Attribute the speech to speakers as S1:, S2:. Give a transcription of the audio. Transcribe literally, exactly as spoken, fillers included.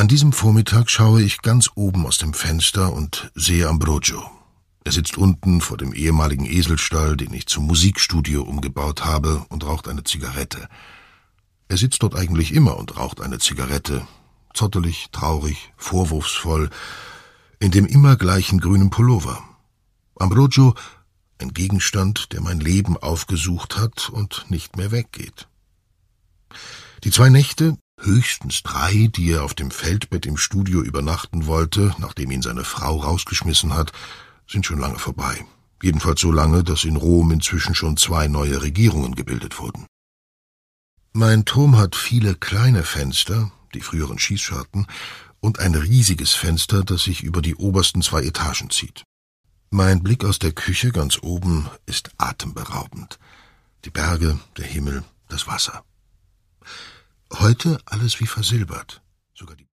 S1: An diesem Vormittag schaue ich ganz oben aus dem Fenster und sehe Ambrogio. Er sitzt unten vor dem ehemaligen Eselstall, den ich zum Musikstudio umgebaut habe, und raucht eine Zigarette. Er sitzt dort eigentlich immer und raucht eine Zigarette, zottelig, traurig, vorwurfsvoll, in dem immer gleichen grünen Pullover. Ambrogio, ein Gegenstand, der mein Leben aufgesucht hat und nicht mehr weggeht. Die zwei Nächte, höchstens drei, die er auf dem Feldbett im Studio übernachten wollte, nachdem ihn seine Frau rausgeschmissen hat, sind schon lange vorbei. Jedenfalls so lange, dass in Rom inzwischen schon zwei neue Regierungen gebildet wurden. Mein Turm hat viele kleine Fenster, die früheren Schießscharten, und ein riesiges Fenster, das sich über die obersten zwei Etagen zieht. Mein Blick aus der Küche ganz oben ist atemberaubend. Die Berge, der Himmel, das Wasser. Heute alles wie versilbert, sogar die